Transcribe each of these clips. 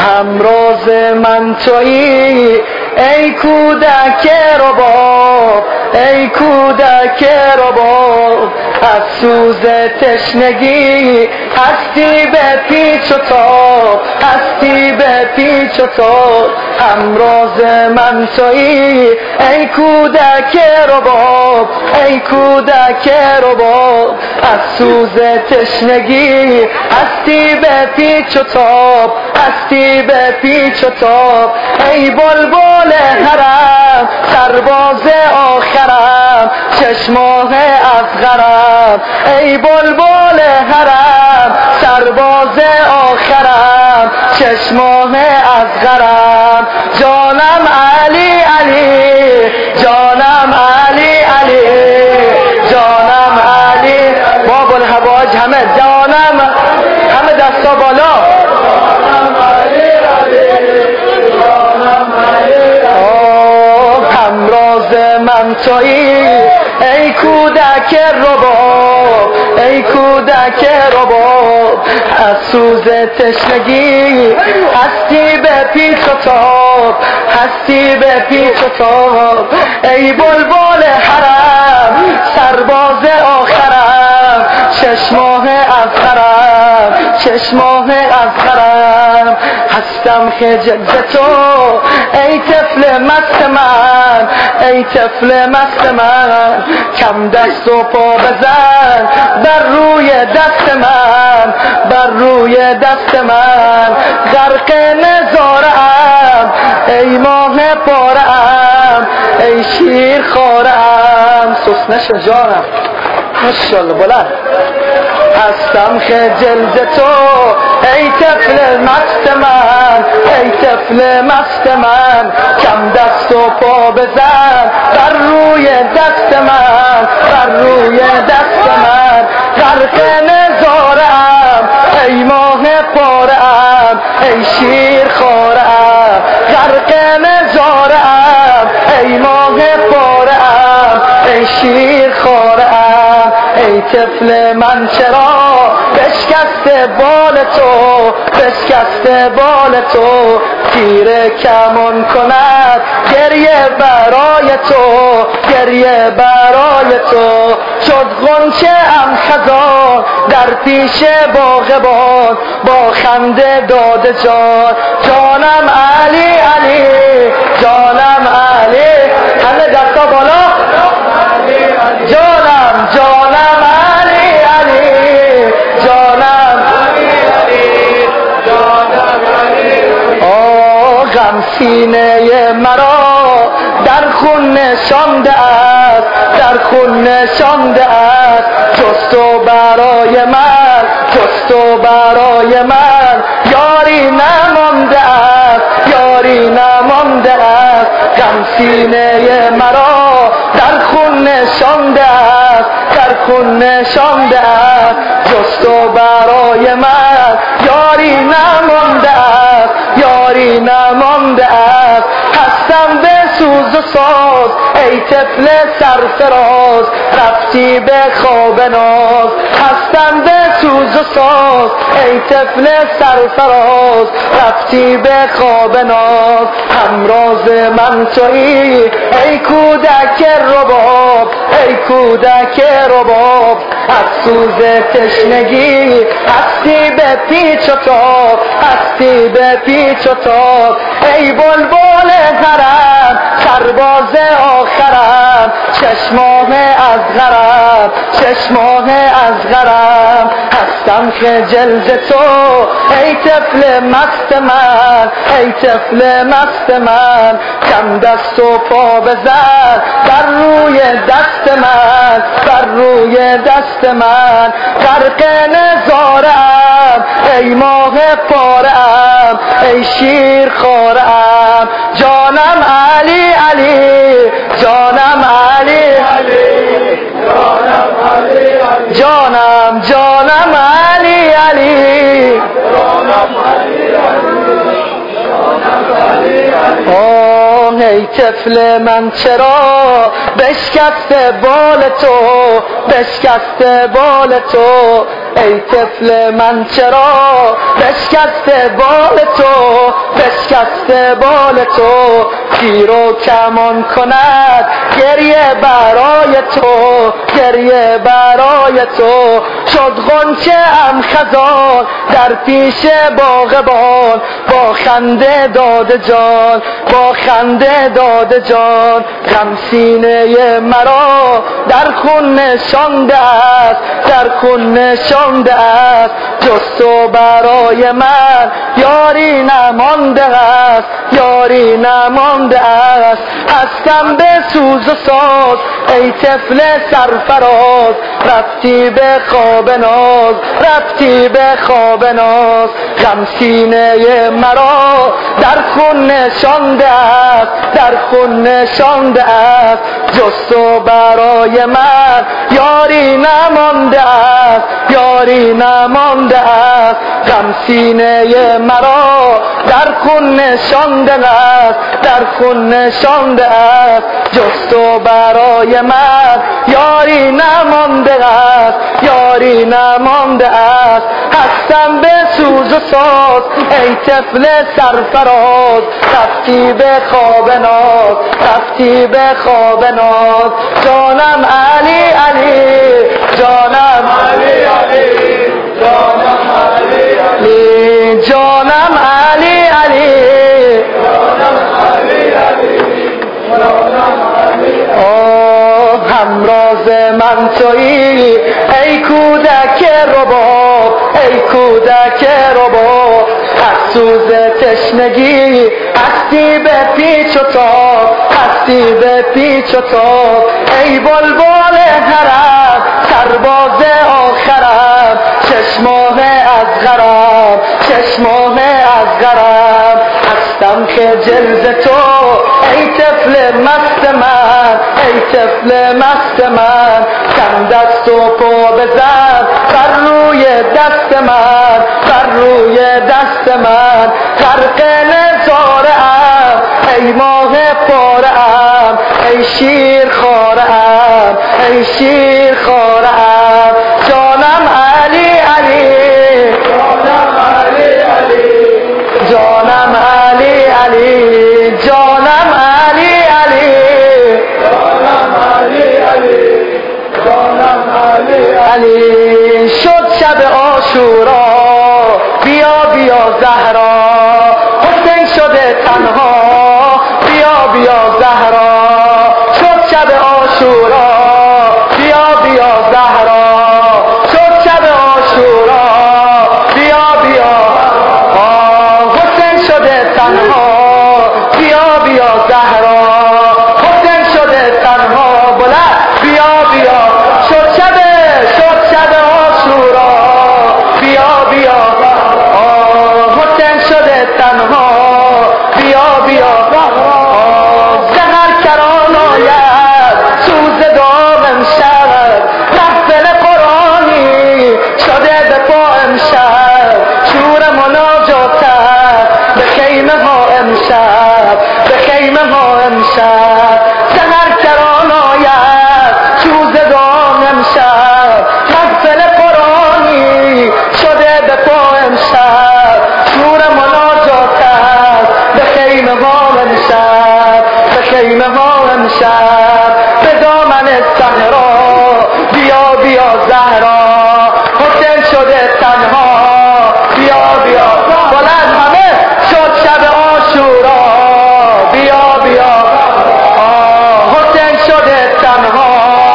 همراز من تویی ای کودک رباب، ای کودک رباب. از سوز تشنگی هستی به پیچ و تاب، هستی به پیچ و تاب. همراز من تویی ای کودک رباب، ای کودک رباب. از سوز تشنگی هستی به پیچ و تاب، هستی به پیچ و تاب. ای بلبل حرم سرباز آخرم، چشماه اصغرم. ای بلبل حرم سرباز آخرم، چشماه اصغرم. جانم علی علی، جانم علی علی، جانم علی. باب الحواج همه جانم، همه دستا بالا. جانم علی علی، جانم علی. همراز من تویی ای کودک رباب، ای کودک رباب. از سوز تشنگی هستی به پیچ و تاب، هستی به پیچ و تاب. ای بلبل حرم سرباز آخرم، چشماه اصغرم، چشماه اصغرم. هستم خجل ز تو ای طفل مست من، ای طفل مست من. کم دست و پا بزن بر روی دست من، بر روی دست من. غرق نظاره‌ام ای ماه پاره‌ام، ای شیر خاره‌ام. سست نشو جانم، ماشاءالله بلند. هستم خجل ز تو ای طفل مست من، ای طفل مست من. کم دست و پا بزن بر روی دست من، بر روی دست من. غرق نظاره‌ام ای ماه پاره‌ام، ای شیر خاره‌ام. غرق نظاره‌ام ای ماه پاره‌ام، ای شیر خاره‌ام. ای طفل من چرا بشکسته بال تو، بشکسته بال تو. تیر کمان کند گریه برای تو، گریه برای تو. شد غنچه ام خزان در پیش باغبان، با خنده داده جان. جانم علی علی، جانم علی. همه دستا بالا. جانم جانم علی علی، جانم علی علی، جانم علی. غم سینه مرا در خون نشانده است، در خون نشانده است. جز تو برای من، جز تو برای من یاری نمانده است، یاری نمانده است. غم سینه مرا در خون نشانده است، در خون نشانده است. جز تو برای من یاری نمانده است، یاری نمانده است. هستم به سوز و ساز ای طفل سرفراز، رفتی به خواب ناز. هستم به سوز و ساز ای طفل سرفراز، رفتی به خواب ناز. همراز من تویی ای کودک رباب، ای کودک رباب. از سوز تشنگی هستی به پیچ و تاب، هستی به پیچ و تاب. ای بلبل حرم سرباز آخرم، چشماه اصغرم، چشماه اصغرم. هستم خجل ز تو ای طفل مست من، ای طفل مست من. کم دست و پا بزن بر روی دست من، بر روی دست من. غرق نظاره‌ام ای ماه پاره‌ام، ای شیر خاره‌ام. جانم علی علی، جانم علی علی، جانم علی علی. جانم جانم علی علی، جانم علی علی، جانم علی علی. ای طفل من چرا بشکسته بال تو، بشکسته بال تو. ای طفل من چرا بشکسته بال تو، شکسته بال تو تیر و کمان کند، گریه برای تو، گریه برای تو. شد غنچه ام خزان در پیش باغبان، با خنده داده جان، با خنده داده جان. غم سینه مرا در خون نشانده است، در خون نشانده است. جز تو برای من یاری نمانده است، یاری نمانده است. هستم به سوز و ساز ای طفل سرفراز، رفتی به خواب ناز، رفتی به خواب ناز. غم سینه مرا در خون نشانده است، در خون نشانده است. جز تو برای من یاری نمانده است، یاری نمانده است. غم سینه مرا در خون نشانده است، در خون نشانده است. جز تو برای من یاری نمانده است، یاری نمانده است. هستم به سوز و ساز ای طفل سرفراز، رفتی به خواب ناز، رفتی به خواب ناز. جانم علی علی، جانم علی علی، جانم علی علی، جانم علی علی، جانم علی علی، جانم علی علی. همراز من تویی ای کودک رباب، ای کودک رباب. از سوز تشنگی هستی به پیچ و تاب، هستی به پیچ و تاب. ای بلبل حرم، سرباز آخرم، 6 ماه از غرام، 6 ماه از غرام. هستم خجل ز تو ای طفل مست من، ای طفل مست من. کم دست و پا بزن بر روی دست من، بر روی دست من. غرق نظاره ام ای ماه پاره ام، ای شیر خواره ام، ای شیر خواره ام. جانم علی علی، جانم علی علی، جانم علی علی، جانم علی علی، جانم علی علی، جانم علی علی. شد شب عاشورا بیا بیا زهرا، حسین شده تنها بیا بیا زهرا. شد شب عاشورا بیا بیا زهرا، شد شب عاشورا بیا بیا. حسین شده تنها بیا بیا زهرا، حسین شده تنها بلند بیا بیا. شد شب عاشورا بیا بیا. حسین شده تنها بیا بیا. زهر کران آید سوز دام امشب، محفل قرآنی شده به پا امشب. شور مناجات به خیمه ها امشب، به خیمه ها امشب. زهر کران آید سوز دام امشب، محفل قرآنی شده به پا امشب. شور مناجات به خیمه ها امشب، به خیمه ها امشب. به دامن صحرا بیا بیا زهرا، حسین شده تنها بیا بیا. بلند همه شد شب عاشورا بیا بیا. حسین شده تنها.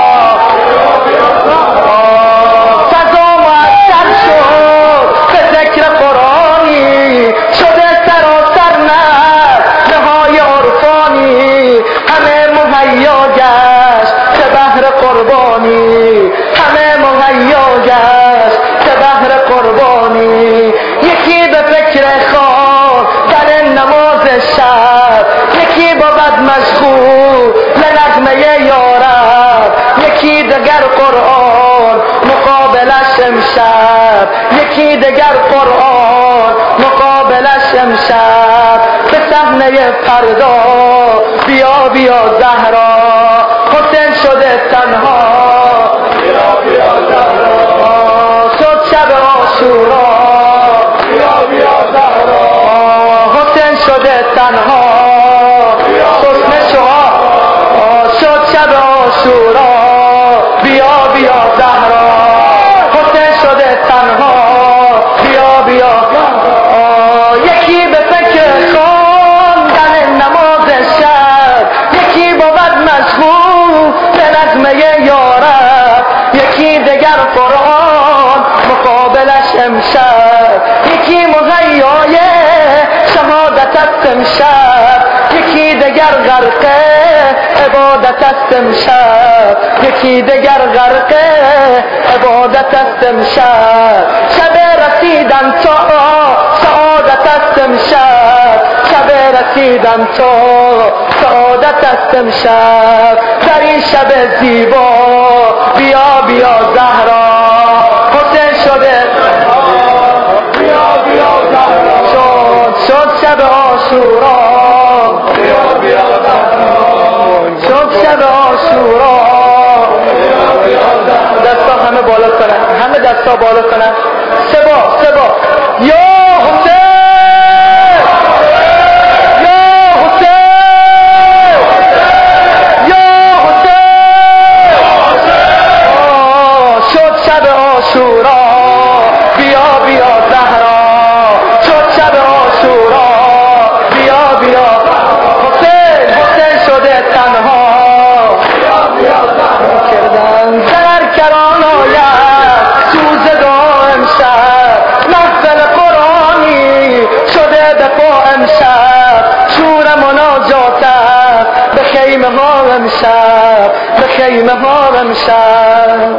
فضا معطر شد به ذکر قرآنی، شده سراسر نهای عرفانی. همه مهیا گشت به بحر قربانی، همه مهیا گشت به بحر قربانی. یکی به فکر خواب در نماز شب، یکی بود مشغول لنغمه یارب. یکی دگر قرآن مقابلش امشب، یکی دگر قرآن مقابلش امشب. به صحنه فردا بیا بیا زهرا، حسین شده تنها بیا بیا زهرا. شد شب عاشورا بیا بیا زهرا، حسین شده تنها حسن شما شد شب عاشورا بیا بیا زهرا حسین شده تنها بیا بیا یکی به فکر خواندن نماز شب یکی بود مشغول به نغمه یارب یکی دگر قرآن مقابلش امشب یکی مهیای شهادت است امشب یکی دگر غرق عبادت است امشب یکی دگر غرق عبادت است امشب شب رسیدن تا سعادت است امشب شب رسیدن تا سعادت است امشب در این شب زیبا بیا بیا زهرا حسین شده بیا بیا زهرا شد شب عاشورا بیا بیا زهرا شد شب عاشورا دستا همه بالا کنن همه دستا بالا کنن سبا یا حسین یا حسین یا حسین شد شب عاشورا بیا بیا زهرا شد شب عاشورا بیا بیا حسین شده تنها بیا بیا زهرا کردن در کران آید سوز دائم شب محفل قرآنی شده به پا امشب شور مناجاتم به خیمه ها امشب به خیمه ها امشب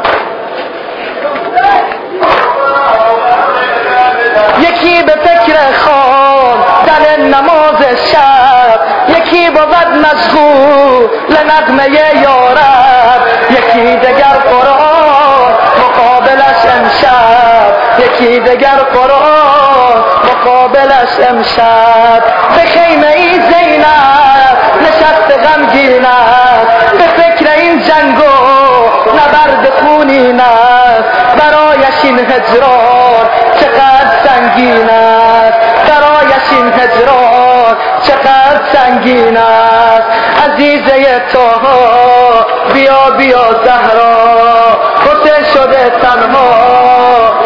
یکی به فکر خواب در نماز شب یکی بود مشغول لنغمه یارب یکی دگر قرآن مقابلش امشب یکی دگر قرآن مقابلش امشب به خیمه ای زینب نشست غمگین است به فکر این جنگ و نبرد خونین است برایش این هجران چقدر سنگین است برایش این هجران چقدر سنگین است عزیزه طه بیا بیا زهرا حسین شده تنها